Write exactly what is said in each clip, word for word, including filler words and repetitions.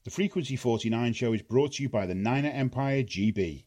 The Frequency forty-nine show is brought to you by the Niner Empire G B.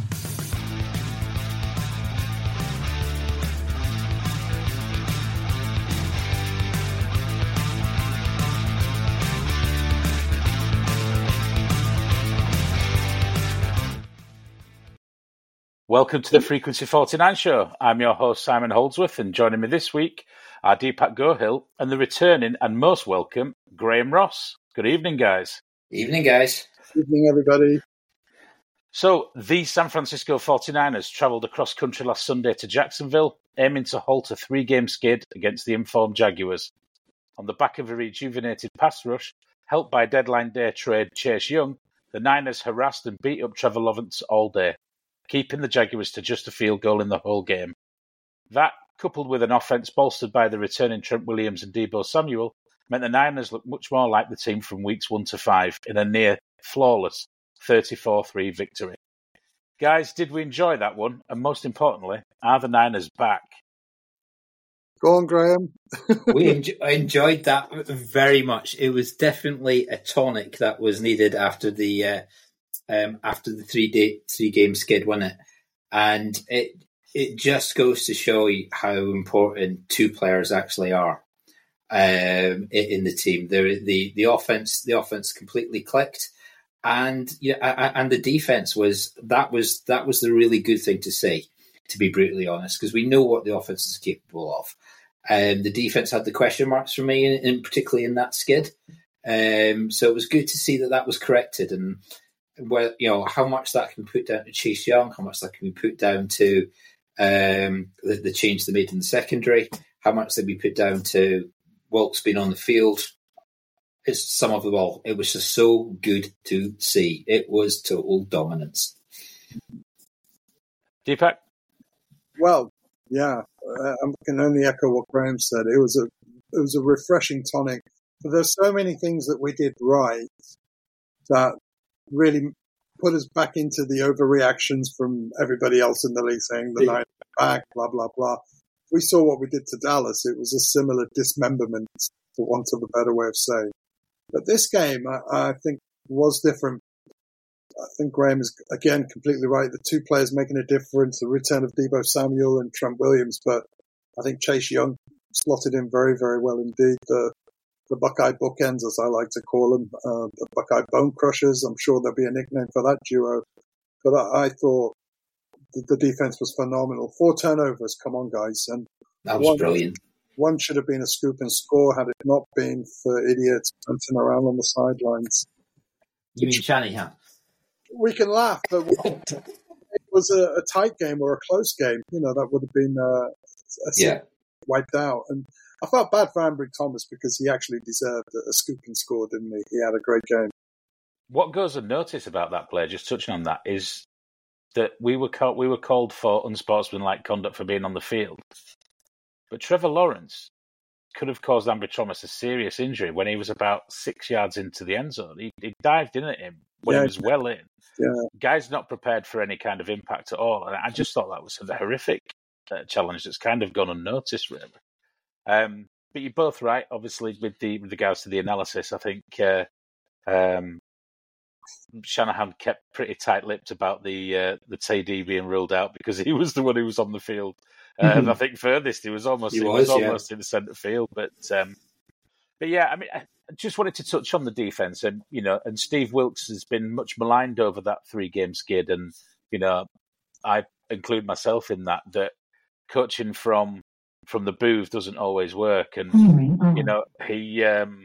Welcome to the Frequency forty-nine show. I'm your host, Simon Holdsworth, and joining me this week are Deepak Gohill and the returning and most welcome, Graham Ross. Good evening, guys. Evening, guys. Evening, everybody. So, the San Francisco forty-niners travelled across country last Sunday to Jacksonville, aiming to halt a three-game skid against the informed Jaguars. On the back of a rejuvenated pass rush, helped by deadline day trade Chase Young, the Niners harassed and beat up Trevor Lawrence all day, keeping the Jaguars to just a field goal in the whole game. That, coupled with an offense bolstered by the returning Trent Williams and Deebo Samuel, meant the Niners looked much more like the team from weeks one to five in a near-flawless thirty-four three victory. Guys, did we enjoy that one? And most importantly, are the Niners back? Go on, Graham. we en- enjoyed that very much. It was definitely a tonic that was needed after the uh, um, after the three day three game skid, wasn't it? And it it just goes to show you how important two players actually are um, in the team. The the the offense the offense completely clicked, and yeah, and the defense was that was that was the really good thing to see. To be brutally honest, because we know what the offense is capable of. Um, the defense had the question marks for me, in, in particularly in that skid. Um, so it was good to see that that was corrected, and where you know how much that can be put down to Chase Young, how much that can be put down to um, the, the change they made in the secondary, how much they be put down to Wilkes being on the field. It's some of the all. It was just so good to see. It was total dominance. Deepak? Well, yeah, uh, I can only echo what Graham said. It was a it was a refreshing tonic. But there's so many things that we did right that really put us back into the overreactions from everybody else in the league saying the Niners are back, blah, blah, blah. We saw what we did to Dallas. It was a similar dismemberment, for want of a better way of saying. But this game, I, I think, was different. I think Graham is, again, completely right. The two players making a difference, the return of Deebo Samuel and Trent Williams. But I think Chase Young slotted in very, very well indeed. The, the Buckeye bookends, as I like to call them, uh, the Buckeye Bone Crushers. I'm sure there'll be a nickname for that duo. But I, I thought the, the defense was phenomenal. Four turnovers, come on, guys. And that was one, brilliant. One should have been a scoop and score had it not been for idiots punting around on the sidelines. You mean Shanahan? We can laugh, but it was a, a tight game or a close game. You know, that would have been uh, a yeah. wiped out. And I felt bad for Ambry Thomas because he actually deserved a scoop and score, didn't he? He had a great game. What goes unnoticed about that play, just touching on that, is that we were called, we were called for unsportsmanlike conduct for being on the field. But Trevor Lawrence could have caused Ambry Thomas a serious injury when he was about six yards into the end zone. He, he dived in at him when yeah. he was well in. Yeah. Guy's not prepared for any kind of impact at all. And I just thought that was a horrific uh, challenge that's kind of gone unnoticed, really. Um, but you're both right, obviously, with the with regards to the analysis. I think uh, um, Shanahan kept pretty tight-lipped about the uh, the T D being ruled out because he was the one who was on the field. Um, mm-hmm. I think furthest he was almost he, he was, was almost yeah. in the centre field. But um, but yeah, I mean, I just wanted to touch on the defense, and you know, and Steve Wilkes has been much maligned over that three-game skid, and you know, I include myself in that. That coaching from from the booth doesn't always work, and mm-hmm. you know, he um,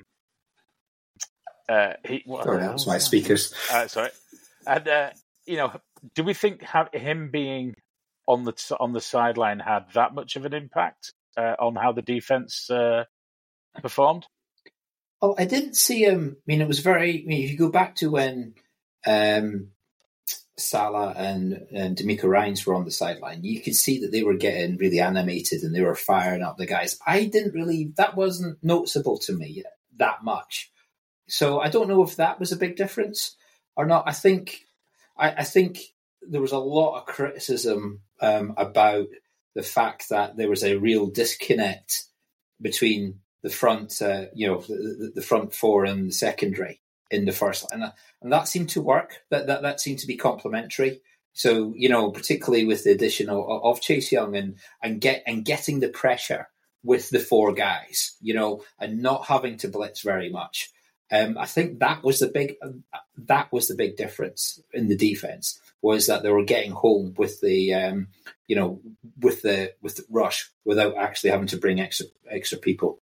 uh, he. What, sorry, that was my speakers. Uh, sorry, and uh, you know, do we think have him being on the on the sideline had that much of an impact uh, on how the defense uh, performed? Oh, I didn't see him. I mean, it was very. I mean, if you go back to when um, Salah and, and D'Amico Ryans were on the sideline, you could see that they were getting really animated and they were firing up the guys. I didn't really. That wasn't noticeable to me that much. So I don't know if that was a big difference or not. I think. I, I think there was a lot of criticism um, about the fact that there was a real disconnect between the front, uh, you know, the, the front four and the secondary. in the first line, and that seemed to work. That that that seemed to be complementary. So, you know, particularly with the addition of, of Chase Young and and get and getting the pressure with the four guys, you know, and not having to blitz very much. Um, I think that was the big that was the big difference in the defense, was that they were getting home with the um, you know with the with the rush without actually having to bring extra extra people.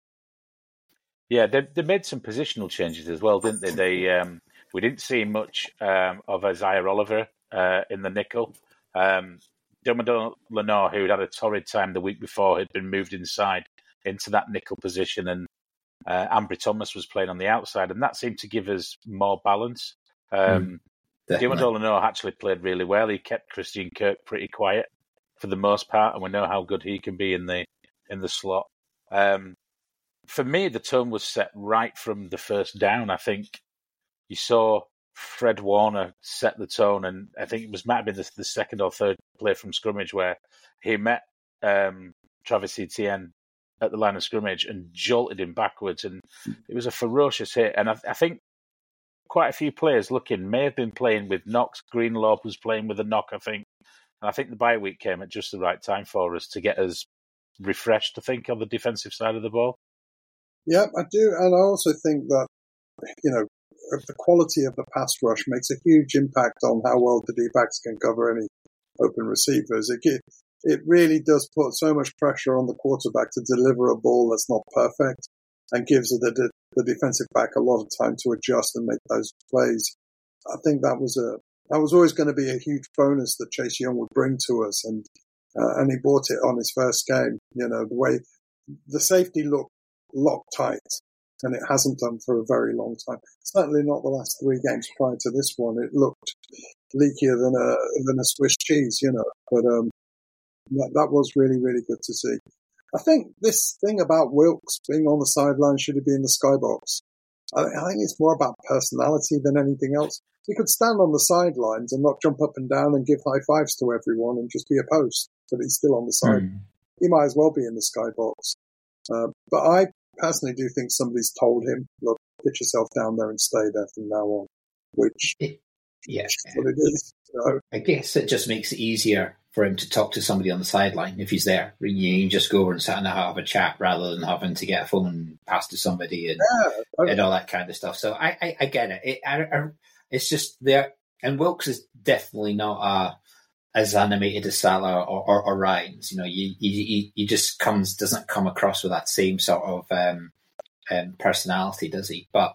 Yeah, they, they made some positional changes as well, didn't they? They um, we didn't see much um, of Isaiah Oliver uh, in the nickel. Um, Diarmuid Lenore, who had a torrid time the week before, had been moved inside into that nickel position, and uh, Ambry Thomas was playing on the outside, and that seemed to give us more balance. Um, mm, Diarmuid Lenore actually played really well. He kept Christian Kirk pretty quiet for the most part, and we know how good he can be in the in the slot. Um, For me, the tone was set right from the first down. I think you saw Fred Warner set the tone, and I think it was might have been the, the second or third play from scrimmage where he met um, Travis Etienne at the line of scrimmage and jolted him backwards, and it was a ferocious hit. And I, I think quite a few players looking may have been playing with knocks. Greenlaw was playing with a knock, I think. And I think the bye week came at just the right time for us to get us refreshed, I think, on the defensive side of the ball. Yeah, I do. And I also think that, you know, the quality of the pass rush makes a huge impact on how well the D-backs can cover any open receivers. It, it really does put so much pressure on the quarterback to deliver a ball that's not perfect, and gives the, the defensive back a lot of time to adjust and make those plays. I think that was a that was always going to be a huge bonus that Chase Young would bring to us, and uh, and he brought it on his first game. You know, the way the safety looked locked tight, and it hasn't done for a very long time. Certainly not the last three games prior to this one. It looked leakier than a than a Swiss cheese, you know. But um, that, that was really, really good to see. I think this thing about Wilks being on the sideline, should he be in the skybox? I, I think it's more about personality than anything else. He could stand on the sidelines and not jump up and down and give high fives to everyone and just be a post, but he's still on the side. Mm. He might as well be in the skybox. Uh, but I personally do think somebody's told him, look, get yourself down there and stay there from now on, which it, yeah, is what it is. So, I guess it just makes it easier for him to talk to somebody on the sideline if he's there. You can just go over and sit and have a chat rather than having to get a phone passed to somebody and, yeah, and all that kind of stuff. So I, I, I get it. it I, I, it's just there. And Wilks is definitely not a, as animated as Salah or, or, or Ryans. You know, you, you, you just comes doesn't come across with that same sort of um, um, personality, does he? But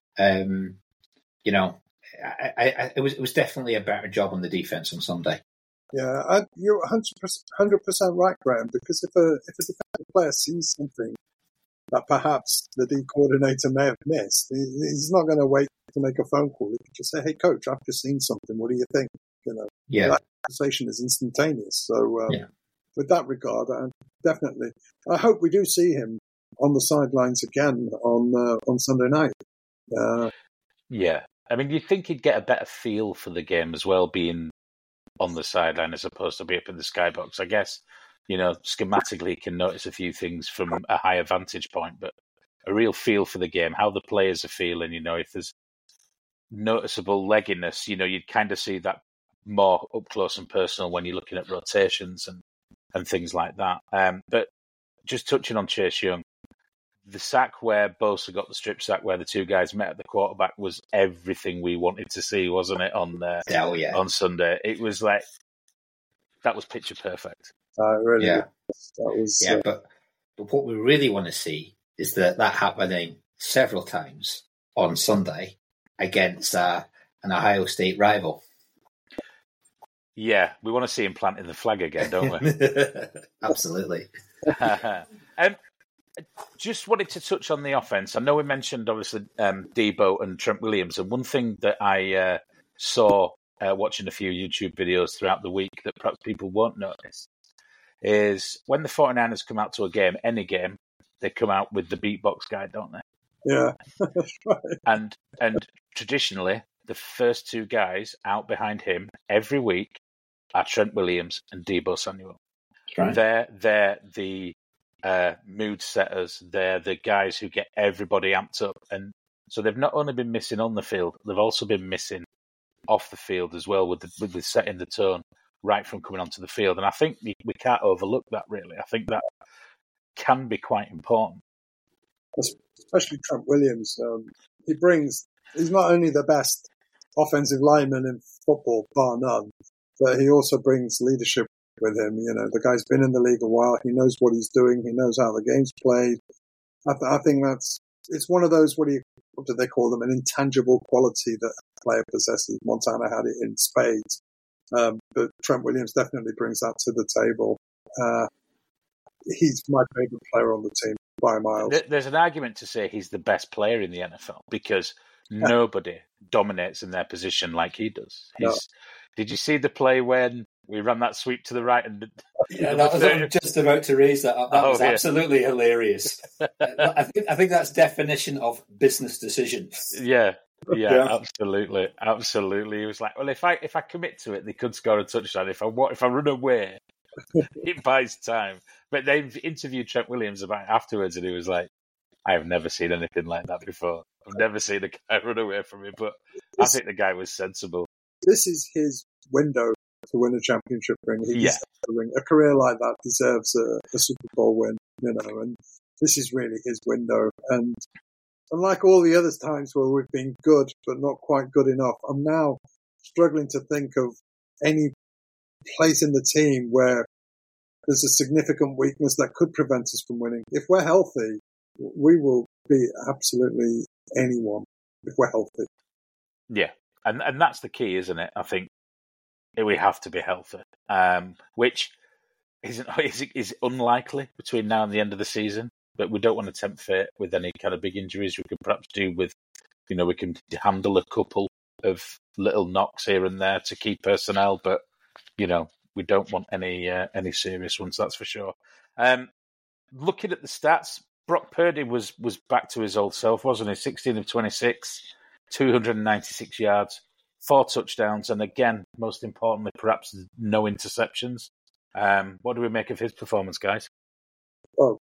um, you know, I, I, it was it was definitely a better job on the defense on Sunday. Yeah, I, you're one hundred percent right, Graham. Because if a if a defensive player sees something that perhaps the D coordinator may have missed, he, he's not going to wait to make a phone call. He can just say, "Hey, coach, I've just seen something. What do you think?" You know, yeah. That conversation is instantaneous. So, um, yeah. with that regard, I definitely, I hope we do see him on the sidelines again on uh, on Sunday night. Uh, yeah, I mean, you'd think he'd get a better feel for the game as well, being on the sideline as opposed to be up in the skybox. I guess, you know, schematically he can notice a few things from a higher vantage point, but a real feel for the game, how the players are feeling, you know, if there's noticeable legginess, you know, you'd kind of see that more up close and personal when you're looking at rotations and, and things like that. Um, but just touching on Chase Young, the sack where Bosa got the strip sack where the two guys met at the quarterback was everything we wanted to see, wasn't it, on uh, oh, yeah. on Sunday? It was like, that was picture perfect. Uh, really, yeah. That was, yeah, uh, but, but what we really want to see is that that happening several times on Sunday against uh, an Ohio State rival. Yeah, we want to see him planting the flag again, don't we? Absolutely. um, just wanted to touch on the offense. I know we mentioned, obviously, um, Debo and Trent Williams, and one thing that I uh, saw uh, watching a few YouTube videos throughout the week that perhaps people won't notice is when the 49ers come out to a game, any game, they come out with the beatbox guy, don't they? Yeah, that's right. And, and traditionally, the first two guys out behind him every week are Trent Williams and Debo Samuel. Right. They're, they're the uh, mood setters. They're the guys who get everybody amped up. And So they've not only been missing on the field, they've also been missing off the field as well, with the, with the setting the tone right from coming onto the field. And I think we, we can't overlook that, really. I think that can be quite important. Especially Trent Williams. Um, he brings, he's not only the best offensive lineman in football, bar none, but he also brings leadership with him. You know, the guy's been in the league a while. He knows what he's doing. He knows how the game's played. I, th- I think that's, it's one of those, what do you, what do they call them? An intangible quality that a player possesses. Montana had it in spades. Um, but Trent Williams definitely brings that to the table. Uh, he's my favorite player on the team by miles. There's an argument to say he's the best player in the N F L because yeah. nobody dominates in their position like he does. He's, no. Did you see the play when we ran that sweep to the right? And yeah, that was, I'm just about to raise that up. That oh, was yeah. absolutely hilarious. I think I think that's definition of business decision. Yeah, yeah, yeah, absolutely, absolutely. He was like, well, if I if I commit to it, they could score a touchdown. If I if I run away, it buys time. But they interviewed Trent Williams about it afterwards, and he was like, I have never seen anything like that before. I've never seen a guy run away from me, but I think the guy was sensible. This is his window to win a championship ring. He yeah. a ring. A career like that deserves a, a Super Bowl win, you know, and this is really his window. And unlike all the other times where we've been good, but not quite good enough, I'm now struggling to think of any place in the team where there's a significant weakness that could prevent us from winning. If we're healthy, we will beat absolutely anyone if we're healthy. Yeah, and and that's the key, isn't it? I think we have to be healthy, um, which is, is is unlikely between now and the end of the season. But we don't want to tempt fate with any kind of big injuries. We could perhaps do with, you know, we can handle a couple of little knocks here and there to key personnel, but you know, we don't want any uh, any serious ones, that's for sure. Um, looking at the stats, Brock Purdy was was back to his old self, wasn't he? sixteen of twenty-six, two hundred ninety-six yards, four touchdowns, and again, most importantly, perhaps no interceptions. Um, what do we make of his performance, guys? Oh,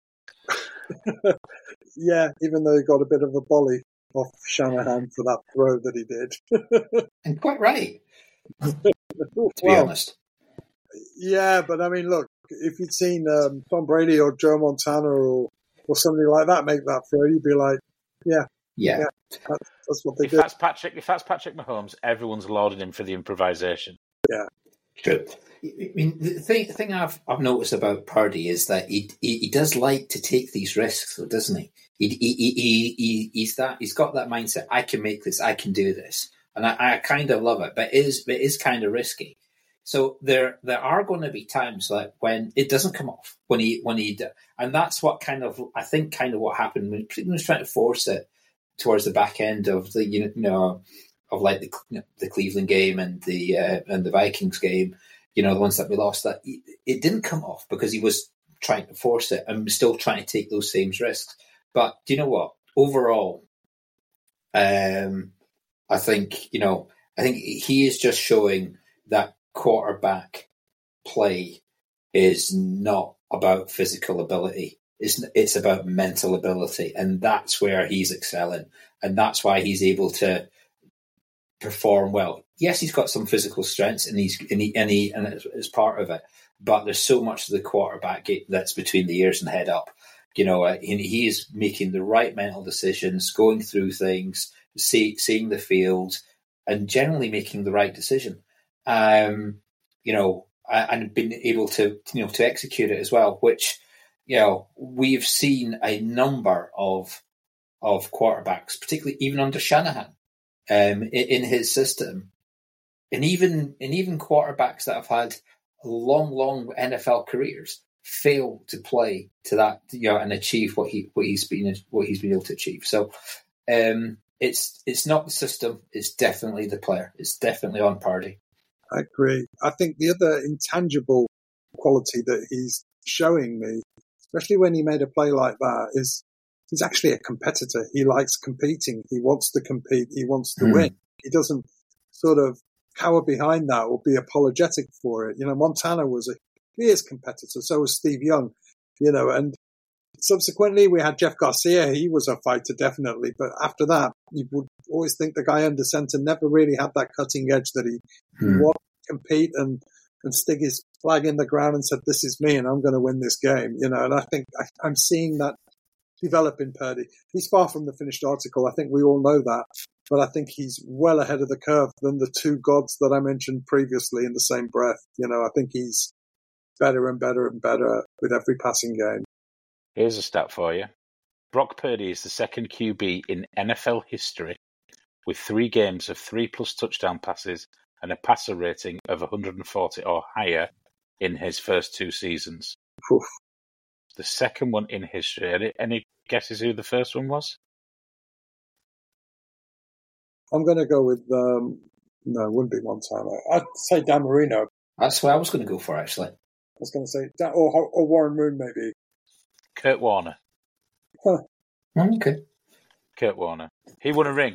yeah, even though he got a bit of a volley off Shanahan for that throw that he did. And quite right, to well, be honest. Yeah, but I mean, look, if you'd seen um, Tom Brady or Joe Montana or or somebody like that make that throw, you'd be like, yeah, yeah, yeah that's, that's what they if do. That's Patrick, if that's Patrick Mahomes, everyone's lauding him for the improvisation. Yeah, true. I mean, the thing, the thing I've I've noticed about Purdy is that he, he he does like to take these risks, though, doesn't he? He he he, he he's that he's got that mindset. I can make this. I can do this, and I, I kind of love it. But it is it is kind of risky. So there there are going to be times like when it doesn't come off, when he when he and that's what kind of I think kind of what happened when he was trying to force it towards the back end of the you know of like the you know, the Cleveland game and the uh, and the Vikings game, you know, the ones that we lost. That it didn't come off because he was trying to force it and still trying to take those same risks. But do you know what? Overall, um, I think you know I think he is just showing that quarterback play is not about physical ability. It's it's about mental ability, and that's where he's excelling, and that's why he's able to perform well. Yes, he's got some physical strengths, and he's and he and, he, and it's, it's part of it. But there's so much of the quarterback that's between the ears and head up. You know, and he is making the right mental decisions, going through things, see, seeing the field, and generally making the right decision. Um, you know, and been able to, you know, to execute it as well, which, you know, we've seen a number of of quarterbacks, particularly even under Shanahan, um, in, in his system, and even and even quarterbacks that have had long, long N F L careers fail to play to that, you know, and achieve what he what he's been what he's been able to achieve. So, um, it's it's not the system; it's definitely the player. It's definitely on Purdy. I agree. I think the other intangible quality that he's showing me, especially when he made a play like that, is he's actually a competitor. He likes competing. He wants to compete. He wants to mm. win. He doesn't sort of cower behind that or be apologetic for it. You know, Montana was a fierce competitor. So was Steve Young, you know, and subsequently, we had Jeff Garcia. He was a fighter, definitely. But after that, you would always think the guy under center never really had that cutting edge that he, hmm. he wanted to compete and, and stick his flag in the ground and said, this is me and I'm going to win this game. You know, and I think I, I'm seeing that develop in Purdy. He's far from the finished article. I think we all know that. But I think he's well ahead of the curve than the two gods that I mentioned previously in the same breath. You know, I think he's better and better and better with every passing game. Here's a stat for you. Brock Purdy is the second Q B in N F L history with three games of three-plus touchdown passes and a passer rating of one hundred forty or higher in his first two seasons. Oof. The second one in history. Any, any guesses who the first one was? I'm going to go with, um, no, it wouldn't be one time. I'd say Dan Marino. That's what I was going to go for, actually. I was going to say, Dan, or, or Warren Moon, maybe. Kurt Warner. Huh. Okay. Kurt Warner. He won a ring.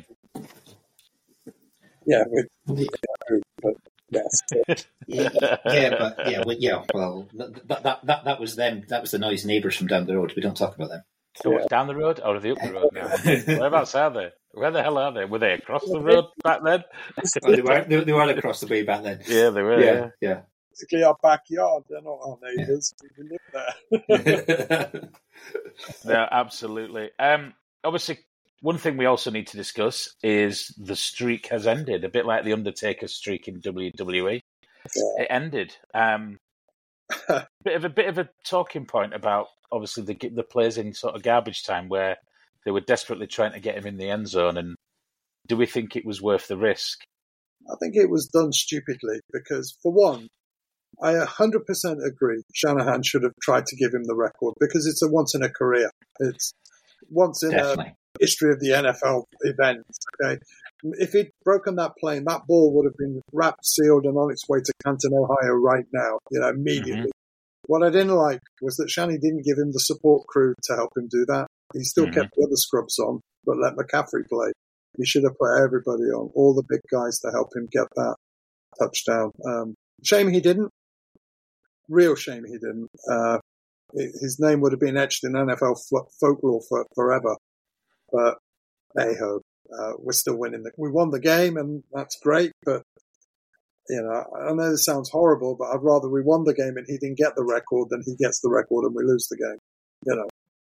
Yeah, with, but yes. yeah, yeah, but yeah, well, yeah. Well, that, that that that was them. That was the noise neighbours from down the road. We don't talk about them. So yeah. Down the road, or are they up the road now? Whereabouts are they? Where the hell are they? Were they across the road back then? Oh, they were. They, they were across the way back then. Yeah, they were. Yeah, yeah. yeah. Basically, our backyard. They're not our neighbours. Yeah. We live there. No, absolutely. Um, obviously, one thing we also need to discuss is the streak has ended. A bit like the Undertaker's streak in W W E. Yeah. It ended. Um, bit of a bit of a talking point about obviously the the players in sort of garbage time where they were desperately trying to get him in the end zone. And do we think it was worth the risk? I think it was done stupidly because, for one, I one hundred percent agree Shanahan should have tried to give him the record because it's a once in a career. It's once in Definitely. a history of the N F L event. Okay, if he'd broken that plane, that ball would have been wrapped, sealed, and on its way to Canton, Ohio right now, you know, immediately. Mm-hmm. What I didn't like was that Shanny didn't give him the support crew to help him do that. He still mm-hmm. kept the other scrubs on, but let McCaffrey play. He should have put everybody on, all the big guys to help him get that touchdown. Um, shame he didn't. Real shame he didn't. Uh, his name would have been etched in N F L f- folklore for forever. But hey ho, uh, we're still winning. The, we won the game, and that's great. But you know, I know this sounds horrible, but I'd rather we won the game and he didn't get the record than he gets the record and we lose the game. You know.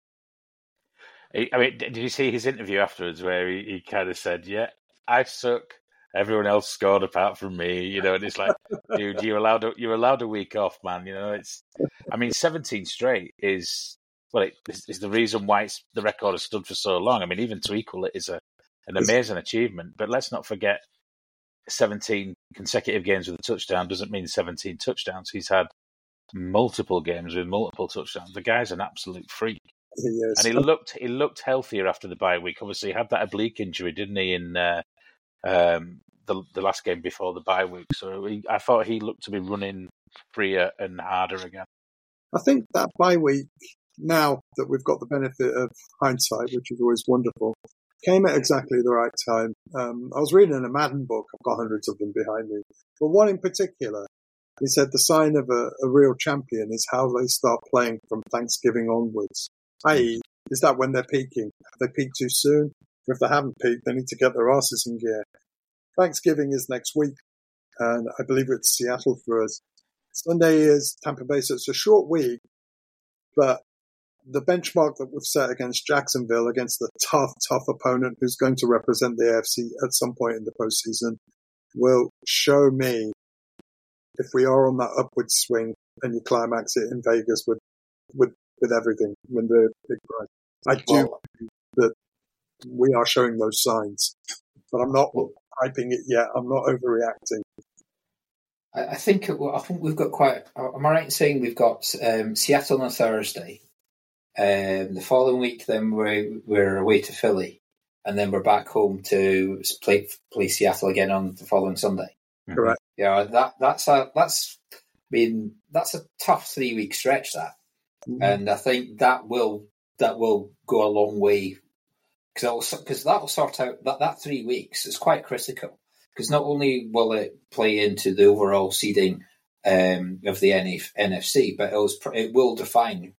I mean, did you see his interview afterwards where he, he kind of said, "Yeah, I suck. Everyone else scored apart from me," you know, and it's like, dude, you're allowed a, you're allowed a week off, man. You know, it's, I mean, seventeen straight is, well, it is, is the reason why it's, the record has stood for so long. I mean, even to equal it is a, an amazing achievement, but let's not forget seventeen consecutive games with a touchdown doesn't mean seventeen touchdowns. He's had multiple games with multiple touchdowns. The guy's an absolute freak. He is. And he looked, he looked healthier after the bye week. Obviously, he had that oblique injury, didn't he, in, uh, um, the the last game before the bye week. So he, I thought he looked to be running freer and harder again. I think that bye week, now that we've got the benefit of hindsight, which is always wonderful, came at exactly the right time. Um, I was reading a Madden book. I've got hundreds of them behind me. But one in particular, he said the sign of a, a real champion is how they start playing from Thanksgiving onwards. that is, is that when they're peaking? Have they peaked too soon? Or if they haven't peaked, they need to get their asses in gear. Thanksgiving is next week, and I believe it's Seattle for us. Sunday is Tampa Bay, so it's a short week, but the benchmark that we've set against Jacksonville, against the tough, tough opponent who's going to represent the A F C at some point in the postseason, will show me if we are on that upward swing and you climax it in Vegas with with, with everything, win the big prize. I do well, believe that we are showing those signs, but I'm not hyping it yet. I'm not overreacting. I think I think we've got quite. Am I right in saying we've got um, Seattle on a Thursday? Um, the following week, then we're we're away to Philly, and then we're back home to play play Seattle again on the following Sunday. Correct. Yeah, that that's a that's. I mean, that's a tough three week stretch. That, mm-hmm. and I think that will that will go a long way because because that will sort out that that three weeks is quite critical. Because not only will it play into the overall seeding um, of the N F C, but it, was, it will define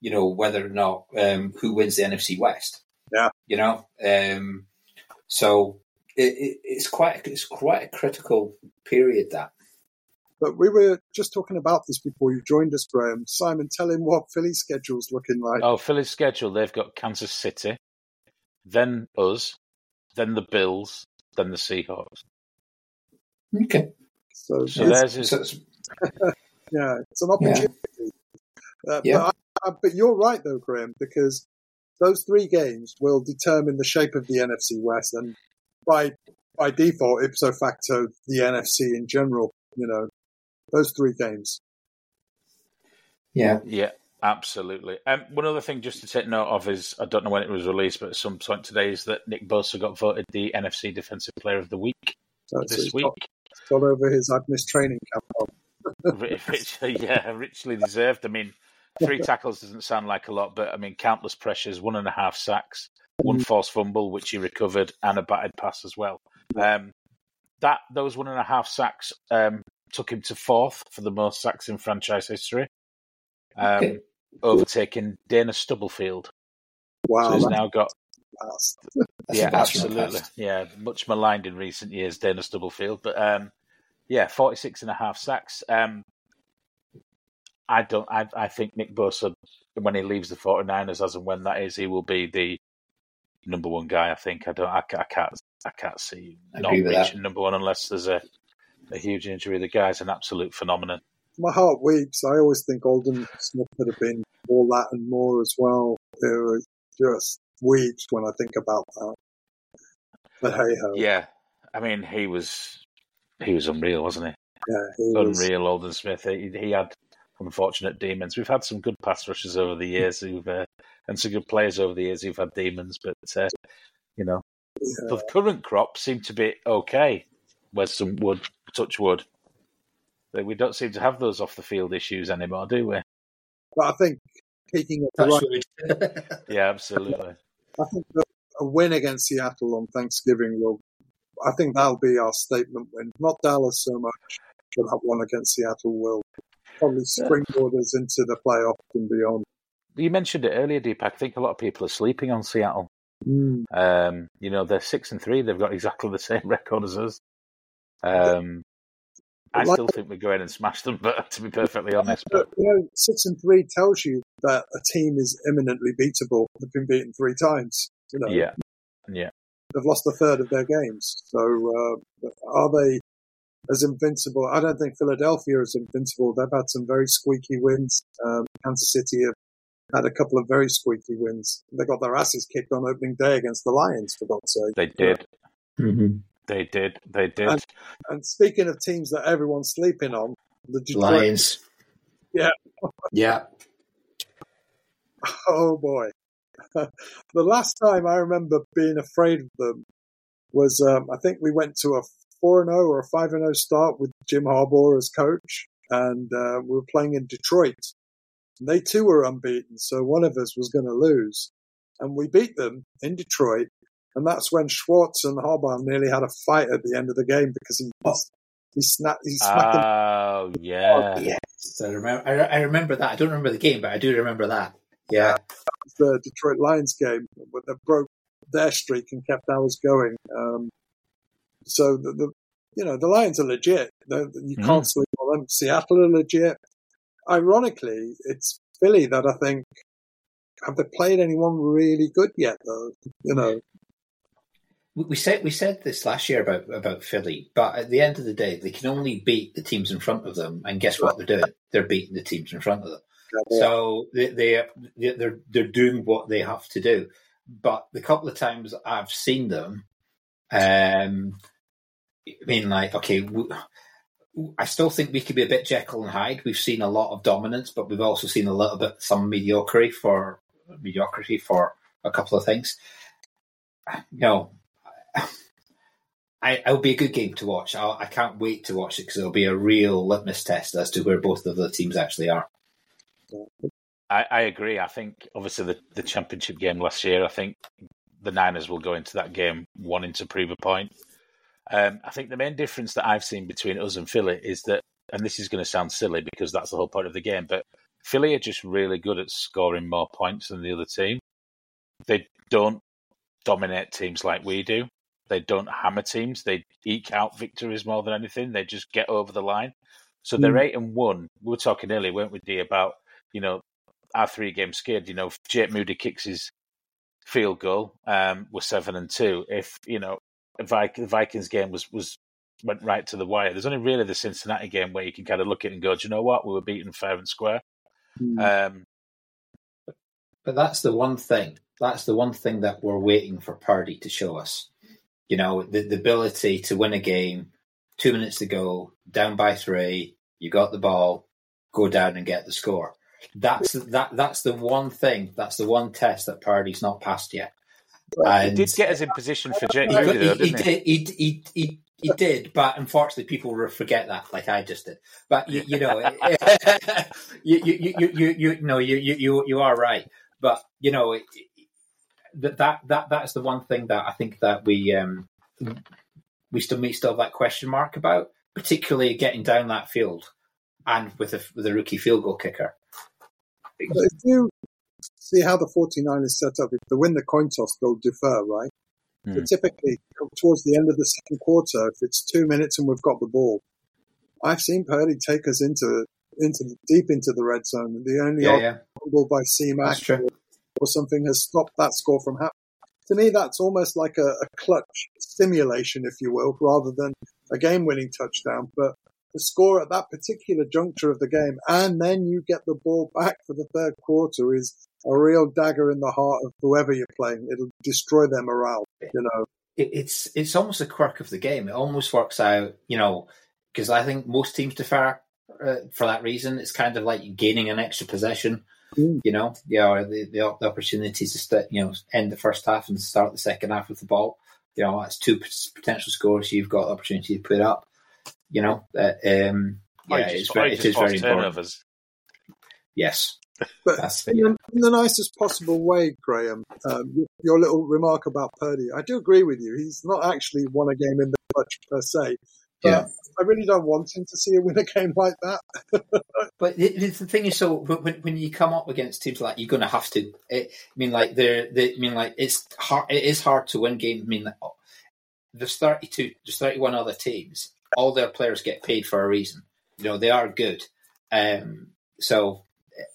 you know, whether or not um, who wins the N F C West. Yeah, you know, um, so it, it, it's quite it's quite a critical period that. But we were just talking about this before you joined us, Graham. Simon, tell him what Philly's schedule's looking like. Oh, Philly's schedule, they've got Kansas City, then us, then the Bills, then the Seahawks. Okay. So, so there's his... yeah, it's an opportunity. Yeah. Uh, yeah. But, I, I, but you're right, though, Graham, because those three games will determine the shape of the N F C West, and by by default, ipso facto, the N F C in general, you know. Those three games. Yeah. Yeah, absolutely. Um, one other thing just to take note of is, I don't know when it was released, but at some point today, is that Nick Bosa got voted the N F C Defensive Player of the Week That's this week. Got, got over his I've missed training camp on. Rich, yeah, richly deserved. I mean, three tackles doesn't sound like a lot, but I mean, countless pressures, one and a half sacks, one forced fumble, which he recovered, and a batted pass as well. Um, that Those one and a half sacks... Um, took him to fourth for the most sacks in franchise history, um, okay. overtaking Dana Stubblefield. Wow. So he's now got... That's, yeah, absolutely. Yeah, much maligned in recent years, Dana Stubblefield. But, um, yeah, forty-six and a half sacks. Um, I don't. I, I think Nick Bosa, when he leaves the 49ers, as and when that is, he will be the number one guy, I think. I don't. I, I can't I can't see not reaching number one unless there's a a huge injury. The guy's an absolute phenomenon. My heart weeps. I always think Aldon Smith could have been all that and more as well. It just weeps when I think about that. But hey ho. Yeah, I mean he was he was unreal, wasn't he? Yeah, he unreal. Was. Aldon Smith. He, he had unfortunate demons. We've had some good pass rushers over the years, who've uh, and some good players over the years who've had demons, but uh, you know, yeah. the current crop seem to be okay. Where's some wood, touch wood. We don't seem to have those off the field issues anymore, do we? But I think peaking at the right, yeah, absolutely. I think that a win against Seattle on Thanksgiving will. I think that'll be our statement win. Not Dallas so much, but that one against Seattle will probably springboard us into the playoffs and beyond. You mentioned it earlier, Deepak. I think a lot of people are sleeping on Seattle. Mm. Um, you know, they're six and three. They've got exactly the same record as us. Um, I still think we go in and smash them, but to be perfectly honest, but you know, six and three tells you that a team is eminently beatable. They've been beaten three times. You know, yeah, yeah. They've lost a third of their games. So uh, are they as invincible? I don't think Philadelphia is invincible. They've had some very squeaky wins. Um, Kansas City have had a couple of very squeaky wins. They got their asses kicked on opening day against the Lions, for God's sake. They did. Mm-hmm. They did. They did. And, and speaking of teams that everyone's sleeping on, the Detroit Lions. Yeah. Yeah. Oh, boy. The last time I remember being afraid of them was, um, I think we went to a four and oh or a five and oh start with Jim Harbaugh as coach, and uh, we were playing in Detroit. And they too were unbeaten, so one of us was going to lose. And we beat them in Detroit. And that's when Schwartz and Harbaugh nearly had a fight at the end of the game because he he snapped. He smacked oh him. yeah, yes, I remember. I, I remember that. I don't remember the game, but I do remember that. Yeah, the Detroit Lions game where they broke their streak and kept ours going. Um, so the, the you know the Lions are legit. They're, you mm. can't sleep on them. Seattle are legit. Ironically, it's Philly that I think have they played anyone really good yet? Though you know. We said we said this last year about, about Philly, but at the end of the day, they can only beat the teams in front of them. And guess what they're doing? They're beating the teams in front of them. Yeah. So they, they they're they're doing what they have to do. But the couple of times I've seen them, um, I mean, like okay, we, I still think we could be a bit Jekyll and Hyde. We've seen a lot of dominance, but we've also seen a little bit some mediocrity for mediocrity for a couple of things. You know. I, it'll be a good game to watch. I'll, I can't wait to watch it because it'll be a real litmus test as to where both of the teams actually are. I, I agree. I think, obviously, the, the championship game last year, I think the Niners will go into that game wanting to prove a point. Um, I think the main difference that I've seen between us and Philly is that, and this is going to sound silly because that's the whole point of the game, but Philly are just really good at scoring more points than the other team. They don't dominate teams like we do. They don't hammer teams. They eke out victories more than anything. They just get over the line. So they're mm. eight and one. We were talking earlier, weren't we, Dee, about, you know, our three game skid. You know, if Jake Moody kicks his field goal, um, we're seven and two. If, you know, the Vikings game was, was went right to the wire, there's only really the Cincinnati game where you can kind of look at it and go, do you know what? We were beaten fair and square. Mm. Um, but that's the one thing. That's the one thing that we're waiting for Purdy to show us. You know, the, the ability to win a game, two minutes to go, down by three, you got the ball, go down and get the score. That's that. That's the one thing. That's the one test that Purdy's not passed yet. And he did get us in position for Jake Moody, though, didn't he? He, he, he, he, he did, but unfortunately, people will forget that, like I just did. But you, you know, you, you, you, you, you, no, you, you, you are right. But you know, that that that that's the one thing that I think that we um we still may still have that question mark about, particularly getting down that field and with a with a rookie field goal kicker. But if you see how the 49ers set up, if they win the coin toss, they'll defer, right? Mm. But typically, towards the end of the second quarter, if it's two minutes and we've got the ball, I've seen Purdy take us into into deep into the red zone. The only yeah, yeah. goal by C-Mac or, or something has stopped that score from happening. To me, that's almost like a, a clutch stimulation, if you will, rather than a game-winning touchdown. But the score at that particular juncture of the game, and then you get the ball back for the third quarter, is a real dagger in the heart of whoever you're playing. It'll destroy their morale, you know. It, it's it's almost a quirk of the game. It almost works out, you know, because I think most teams defer uh, for that reason. It's kind of like gaining an extra possession, mm. you know, yeah, or the, the, the opportunity to st- you know end the first half and start the second half with the ball. You know, that's two potential scores you've got the opportunity to put up. You know, uh, um, yeah, it's, just, very, it is very turnovers. important. Yes. But That's in, the, in the nicest possible way, Graham, um, your little remark about Purdy, I do agree with you. He's not actually won a game in the clutch per se. But yeah. I really don't want him to see a win a game like that. But the, the thing is, so when when you come up against teams like, you're going to have to. It, I mean, like they're, they, I mean, like it's hard. It is hard to win games. I mean, like, there's thirty-two, there's thirty-one other teams. All their players get paid for a reason. You know, they are good. Um, so.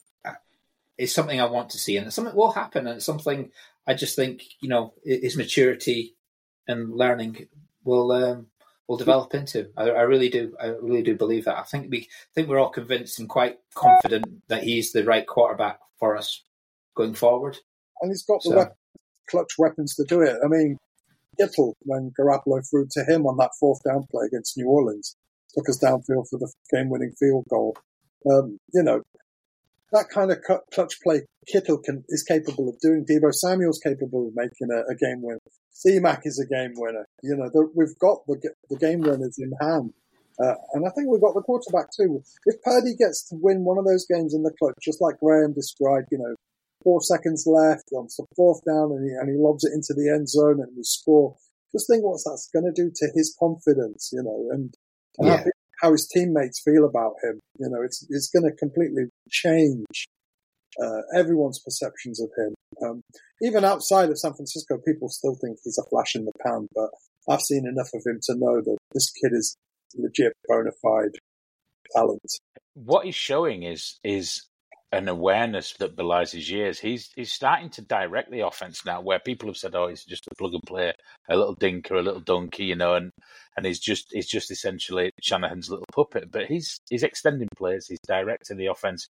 It's something I want to see, and it's something will happen, and it's something I just think, you know, his maturity and learning will um, will develop into. I, I really do. I really do believe that. I think we I think we're all convinced and quite confident that he's the right quarterback for us going forward. And he's got the so. weapons, clutch weapons to do it. I mean, Kittle, when Garoppolo threw to him on that fourth down play against New Orleans, took us downfield for the game-winning field goal. Um, you know. That kind of clutch play Kittle can, is capable of doing. Deebo Samuel's capable of making a, a game winner. C-Mac is a game winner. You know, the, we've got the, the game winners in hand. Uh, and I think we've got the quarterback too. If Purdy gets to win one of those games in the clutch, just like Graham described, you know, four seconds left, on the fourth down, and he, and he lobs it into the end zone and we score, just think what that's going to do to his confidence, you know, and, and yeah. how his teammates feel about him. You know, it's it's going to completely change uh, everyone's perceptions of him. Um, even outside of San Francisco, people still think he's a flash in the pan, but I've seen enough of him to know that this kid is legit bona fide talent. What he's showing is is an awareness that belies his years. He's he's starting to direct the offense now, where people have said, "Oh, he's just a plug and play, a little dinker, a little donkey," you know, and and he's just he's just essentially Shanahan's little puppet. But he's he's extending plays, he's directing the offense.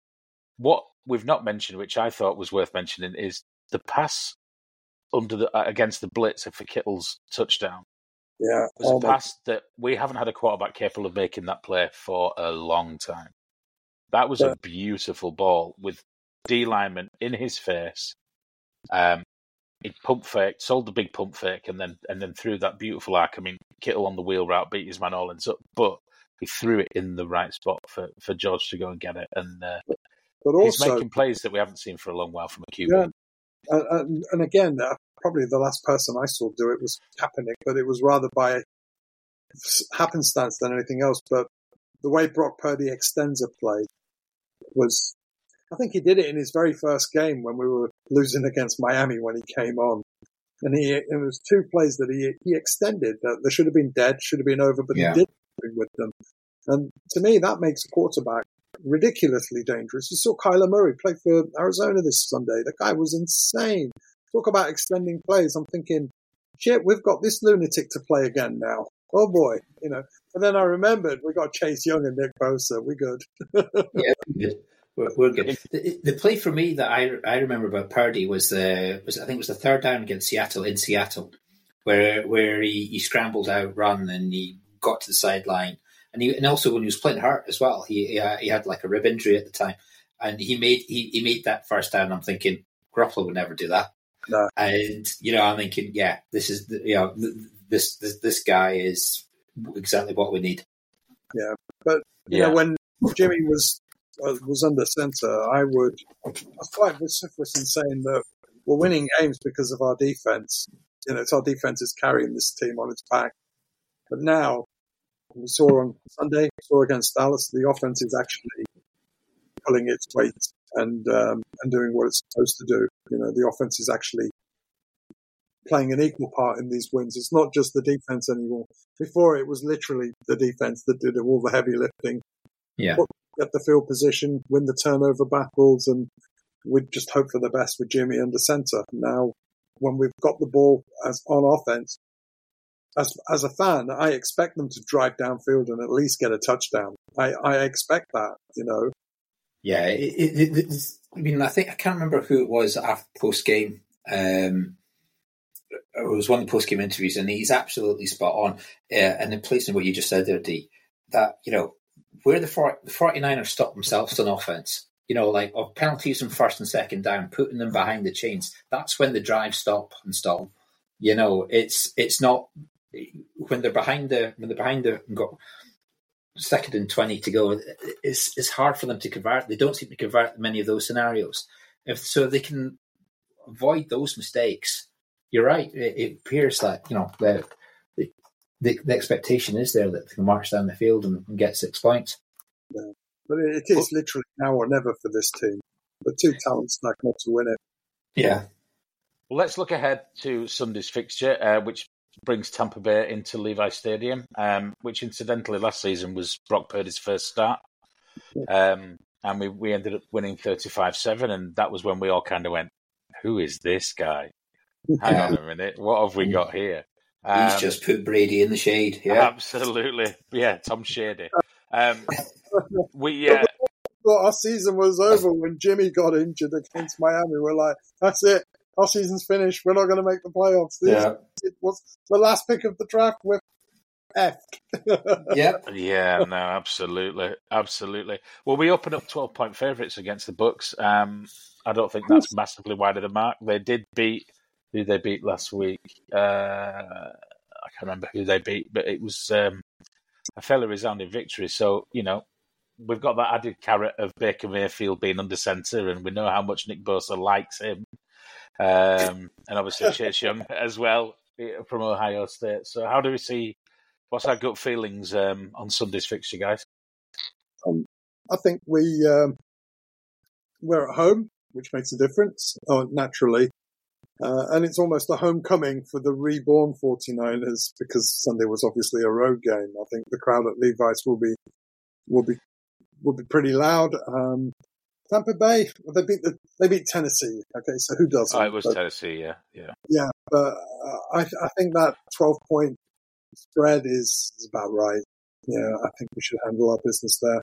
What we've not mentioned, which I thought was worth mentioning, is the pass under the against the blitz for Kittle's touchdown. Yeah, it was oh a pass my... that we haven't had a quarterback capable of making that play for a long time. That was yeah. a beautiful ball with D lineman in his face. Um, he pump fake, sold the big pump fake, and then and then threw that beautiful arc. I mean, Kittle on the wheel route beat his man all ends up, but he threw it in the right spot for, for George to go and get it. And uh, but also, he's making plays that we haven't seen for a long while from a Q B. Yeah. Uh, and, and again, uh, probably the last person I saw do it was Kaepernick, but it was rather by happenstance than anything else. But the way Brock Purdy extends a play was I think he did it in his very first game when we were losing against Miami when he came on. And he, it was two plays that he he extended. That they should have been dead, should have been over, but yeah. he did something with them. And to me, that makes a quarterback ridiculously dangerous. You saw Kyler Murray play for Arizona this Sunday. The guy was insane. Talk about extending plays. I'm thinking, shit, we've got this lunatic to play again now. Oh boy, you know. And then I remembered we got Chase Young and Nick Bosa. We're good. yeah, we're good. We're, we're good. The, the play for me that I I remember about Purdy was the was I think it was the third down against Seattle in Seattle, where where he, he scrambled out, run, and he got to the sideline, and he and also when he was playing hurt as well, he he, he had like a rib injury at the time, and he made he, he made that first down. I'm thinking Garoppolo would never do that, no. And you know I'm thinking, yeah, this is the, you know this this this guy is exactly what we need. Yeah, but you yeah. know when Jimmy was. was under center, I would, I was quite vociferous in saying that we're winning games because of our defense. You know, it's our defense is carrying this team on its back. But now, we saw on Sunday, we saw against Dallas, the offense is actually pulling its weight and, um, and doing what it's supposed to do. You know, the offense is actually playing an equal part in these wins. It's not just the defense anymore. Before, it was literally the defense that did all the heavy lifting. Yeah. But get the field position, win the turnover battles, and we'd just hope for the best with Jimmy under center. Now, when we've got the ball as on offense, as as a fan, I expect them to drive downfield and at least get a touchdown. I, I expect that, you know. Yeah, it, it, it, I mean, I think I can't remember who it was after post game. Um, it was one of the post game interviews, and he's absolutely spot on. Uh, and in place of what you just said there, D, that you know. Where the, the 49ers stop themselves on offense, you know, like of penalties from first and second down, putting them behind the chains, that's when the drives stop and stop. You know, it's it's not when they're behind the when they're behind the got second and twenty to go. It's it's hard for them to convert. They don't seem to convert many of those scenarios. If so, they can avoid those mistakes. You're right. It, it appears that you know the. The, the expectation is there that they can march down the field and, and get six points. Yeah. But it, it is literally now or never for this team. The two talents stack not to win it. Yeah. Well, let's look ahead to Sunday's fixture, uh, which brings Tampa Bay into Levi Stadium, um, which incidentally last season was Brock Purdy's first start. Um, and we, we ended up winning thirty-five seven, and that was when we all kind of went, who is this guy? Hang on a minute, what have we got here? Um, He's just put Brady in the shade. Yeah, absolutely. Yeah, Tom Shady. Um, we uh, thought our season was over when Jimmy got injured against Miami. We're like, that's it. Our season's finished. We're not going to make the playoffs. This yeah. It was the last pick of the draft with F. Yep. Yeah. No. Absolutely. Absolutely. Well, we opened up twelve point favourites against the Bucks. Um, I don't think that's massively wide of the mark. They did beat. Who they beat last week? Uh, I can't remember who they beat, but it was um, a fairly resounding victory. So, you know, we've got that added carrot of Baker Mayfield being under centre, and we know how much Nick Bosa likes him. Um, and obviously Chase Young as well from Ohio State. So how do we see, what's our gut feelings um, on Sunday's fixture, guys? Um, I think we, um, we're at home, which makes a difference, oh, naturally. Uh, and it's almost a homecoming for the reborn 49ers because Sunday was obviously a road game. I think the crowd at Levi's will be will be will be pretty loud. Um, Tampa Bay, they beat the, they beat Tennessee. Okay, so who doesn't? Oh, it was but, Tennessee, yeah, yeah, yeah. But uh, I I think that twelve point spread is, is about right. Yeah, I think we should handle our business there.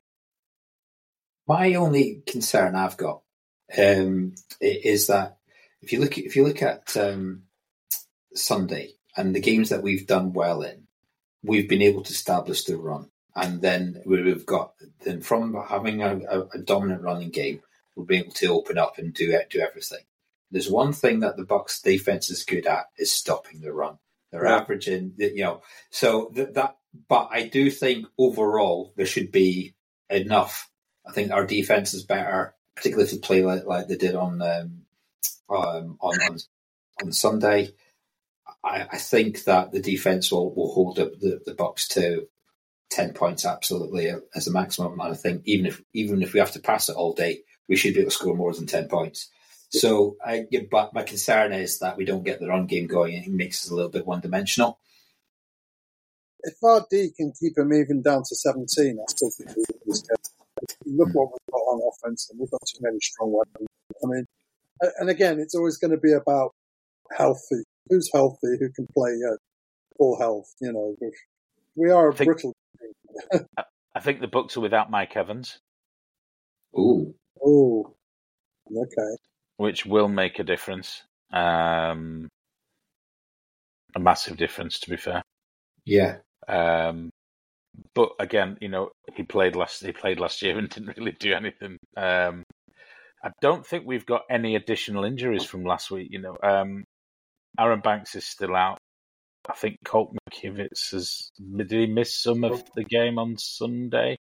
My only concern I've got um, is that. If you look, if you look at um, Sunday and the games that we've done well in, we've been able to establish the run, and then we've got then from having a, a, a dominant running game, we'll be able to open up and do do everything. There's one thing that the Bucs defense is good at is stopping the run. They're yeah. averaging, you know, so that, that. But I do think overall there should be enough. I think our defense is better, particularly if they play like, like they did on. Um, Um, on, on on Sunday, I, I think that the defense will, will hold up the, the Bucs to ten points absolutely as a maximum. And I think even if even if we have to pass it all day, we should be able to score more than ten points. So, I, but my concern is that we don't get the run game going, and it makes us a little bit one-dimensional. If our D can keep him even down to seventeen, I still think we lose. Look what we've got on offense, and we've got too many strong weapons. I mean, and again, it's always going to be about healthy. Who's healthy? Who can play at full health? You know, we are a think, brittle team. I think the Bucks are without Mike Evans. Ooh. Ooh. Okay. Which will make a difference. Um, a massive difference, to be fair. Yeah. Um, but again, you know, he played last. He played last year and didn't really do anything. Um, I don't think we've got any additional injuries from last week. You know, um, Aaron Banks is still out. I think Colt McKivitz has did he miss some of the game on Sunday.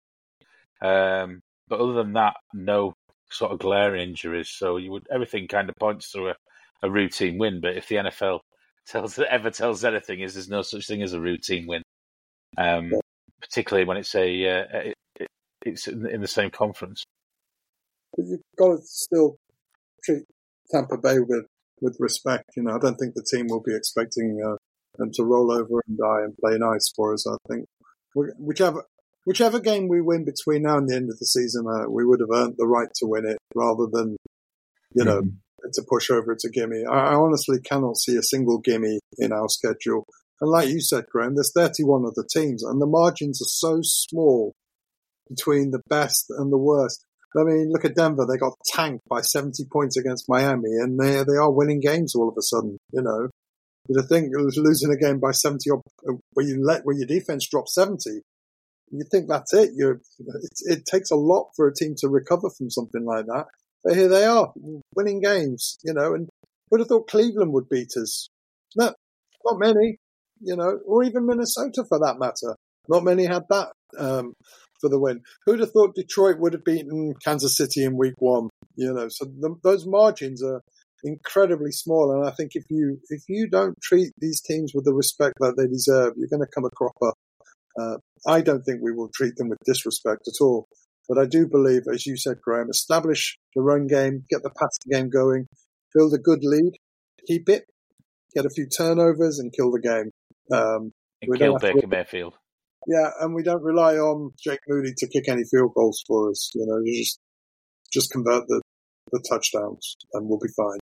Um, but other than that, no sort of glaring injuries. So you would everything kind of points to a, a routine win. But if the N F L tells ever tells anything, is there's no such thing as a routine win. Um, particularly when it's a uh, it, it, it's in the same conference. But you've got to still treat Tampa Bay with, with respect. You know, I don't think the team will be expecting uh, them to roll over and die and play nice for us. I think whichever whichever game we win between now and the end of the season, uh, we would have earned the right to win it rather than, you know, mm-hmm. to push over. It's a gimme. I, I honestly cannot see a single gimme in our schedule. And like you said, Graham, there's thirty-one other teams, and the margins are so small between the best and the worst. I mean, look at Denver. They got tanked by seventy points against Miami, and they they are winning games all of a sudden, you know. You'd think losing a game by seventy, where you let where your defense drops seventy, you think that's it. You're, it, it takes a lot for a team to recover from something like that. But here they are, winning games, you know, and would have thought Cleveland would beat us. No, not many. You know, or even Minnesota for that matter. Not many had that um, for the win. Who'd have thought Detroit would have beaten Kansas City in week one? You know, so the, those margins are incredibly small. And I think if you if you don't treat these teams with the respect that they deserve, you're going to come a cropper. Uh, I don't think we will treat them with disrespect at all. But I do believe, as you said, Graham, establish the run game, get the passing game going, build a good lead, keep it, get a few turnovers, and kill the game. Um, and kill Baker to, Mayfield. Yeah, and we don't rely on Jake Moody to kick any field goals for us. You know, you just just convert the, the touchdowns, and we'll be fine.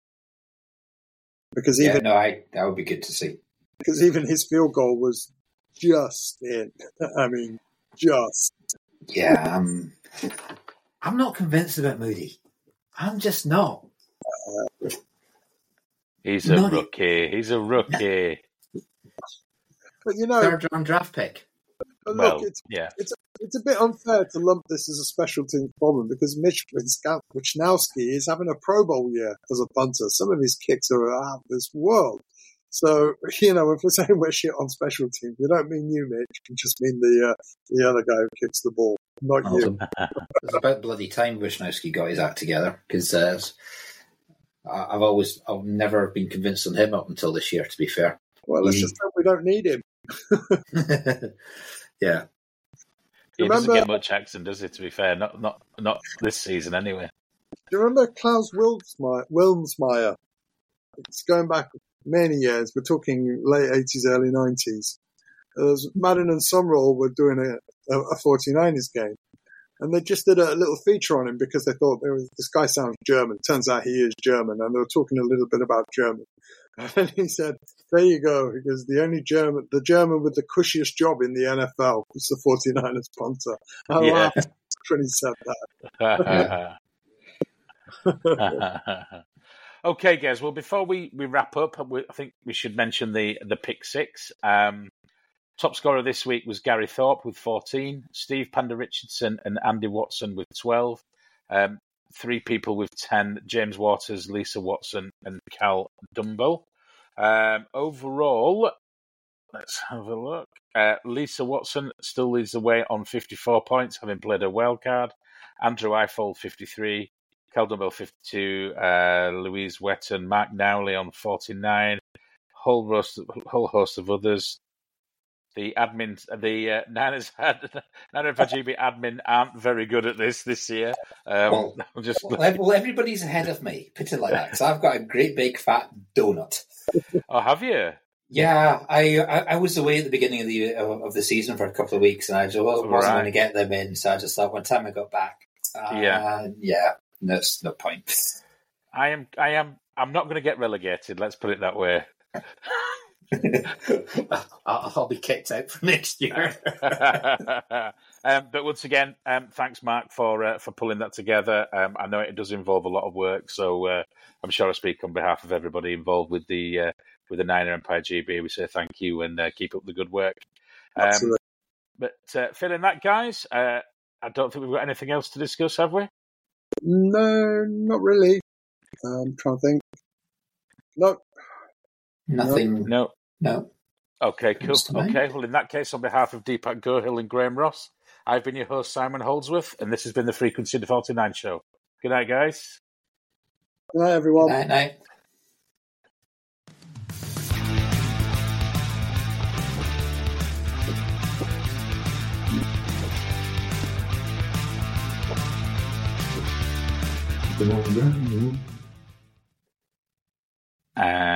Because yeah, even no, I that would be good to see. Because even his field goal was just in. I mean, just. Yeah, um, I'm not convinced about Moody. I'm just not. Uh, He's a not rookie. It. He's a rookie. But you know, third round draft pick. But well, look, it's yeah. it's a, it's a bit unfair to lump this as a special teams problem because Mitch Wisnowski is having a Pro Bowl year as a punter. Some of his kicks are out of this world. So you know, if we're saying we're shit on special teams, we don't mean you, Mitch. We just mean the uh, the other guy who kicks the ball, not oh, you. It's about bloody time Wisnowski got his act together because uh, I've always I've never been convinced on him up until this year. To be fair. Well, let's he, just hope we don't need him. yeah. He remember, doesn't get much action, does he, to be fair? Not not not this season, anyway. Do you remember Klaus Wilmsmeyer? Wilmsmeyer? It's going back many years. We're talking late eighties, early nineties. As Madden and Summerall were doing a, a, a 49ers game. And they just did a little feature on him because they thought there was, this guy sounds German. Turns out he is German. And they were talking a little bit about German. And he said, there you go. Because the only German, the German with the cushiest job in the N F L was the 49ers punter. I yeah. laughed when he said that. Okay, guys. Well, before we, we wrap up, we, I think we should mention the, the pick six. Um, top scorer this week was Gary Thorpe with fourteen, Steve Panda Richardson and Andy Watson with twelve. Um, three people with ten, James Waters, Lisa Watson and Cal Dumbo. Um, overall, let's have a look. Uh, Lisa Watson still leads the way on fifty-four points, having played a wild card. Andrew Eifold, fifty-three. Cal Dumbo, fifty-two. Uh, Louise Wetton, Mark Nowley on forty-nine. Whole, roast, whole host of others. the admins, the uh, Niners Niner Empire G B admin aren't very good at this this year. Um, well, just well, well, everybody's ahead of me. Put it like that, because I've got a great big fat donut. Oh, have you? Yeah, I, I I was away at the beginning of the of, of the season for a couple of weeks, and I just wasn't, wasn't Right. going to get them in. So I just thought, one time I got back, uh, Yeah. yeah, there's no point. I am. I am. I'm not going to get relegated. Let's put it that way. I'll, I'll be kicked out for next year. um, but once again, um, thanks, Mark, for uh, for pulling that together. Um, I know it does involve a lot of work, so uh, I'm sure I speak on behalf of everybody involved with the uh, with the Niner Empire G B. We say thank you and uh, keep up the good work. Um, Absolutely. but uh, filling that, guys, uh, I don't think we've got anything else to discuss, have we? No, not really. I'm trying to think. No. Nothing. No. No. Okay, cool. Comes to mind. Okay, well, in that case, on behalf of Deepak Gohill and Graham Ross, I've been your host, Simon Holdsworth, and this has been the Frequency the forty-nine Show. Good night, guys. Good night, everyone. Night, night. Come on, down. Uh,